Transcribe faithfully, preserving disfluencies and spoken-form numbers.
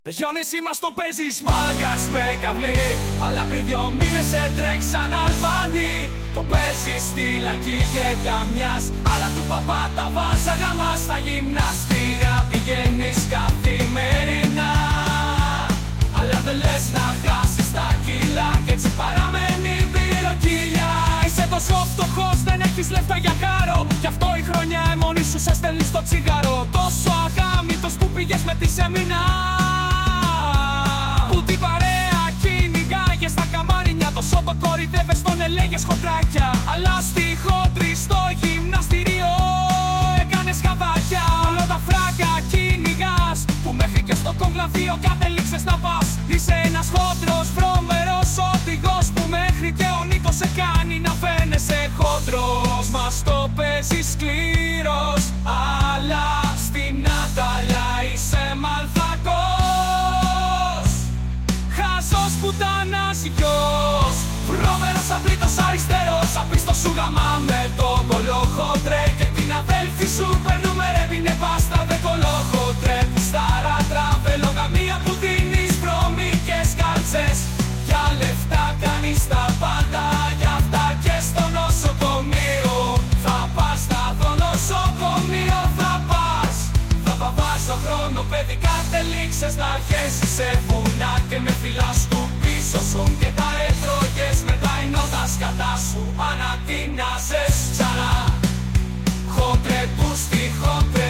Γιώνες μας το παίζεις μάγκας με καβλή, αλλά πριν δυο μήνες σε τρέξαν Αλβανοί. Το παίζεις στη λαϊκή και καμιάς, αλλά του παπά τα βάζαγα μας στα γυμναστήρια. Πηγαίνεις καθημερινά, αλλά δεν λες να χάσεις τα κιλά, κι έτσι παραμένει πυροκύλια. Είσαι τόσο φτωχός, δεν έχεις λεφτά για κάρο, κι αυτό η χρονιά μόνη σου σε στέλνει στο τσιγάρο. Τόσο αγάμητος που πήγες με τη σεμινά, που την παρέα κυνηγάγες στα καμάρινια. Τόσο το κορυδεύες, τον ελέγες χοντράκια, αλλά στη χόντρη στο γυμναστήριο έκανες χαβάκια. Όλα τα φράγκα κυνηγάς, που μέχρι και στο κογλαδίο κατέληξες να πας. Είσαι ένας χόντρος βρωμερός οδηγός, που μέχρι και ο Νίκος σε κάνει να φαίνεσαι χόντρος. Μας το παίζεις σκληρός, αλλά στην Αταλιά είσαι μαλθακός. Χαζός πουτάνας γιος, βρώμερος απλήτος αριστερός. Απίστος σου γαμά με το κολοχοντρέ, και την αδέλφη σου περνούμε ρε πίνε πάστα δε κολοχοντρέ. Στάρα τραβελογαμία που δίνεις βρώμικες κάλτσες, για λεφτά κάνεις τα πάντα, για αυτά και στο νοσοκομείο θα πας. Θα δω νοσοκομείο θα πας, θα παπάς το χρόνο παιδί, κατέληξες να αρχέσεις σε βουνά. Και με φυλάς του πίσω σου και τα έτρωγες μετά, ενώ τα σκατά σου ανατινάζες ψαρά. Χόντρε που στη χόντρε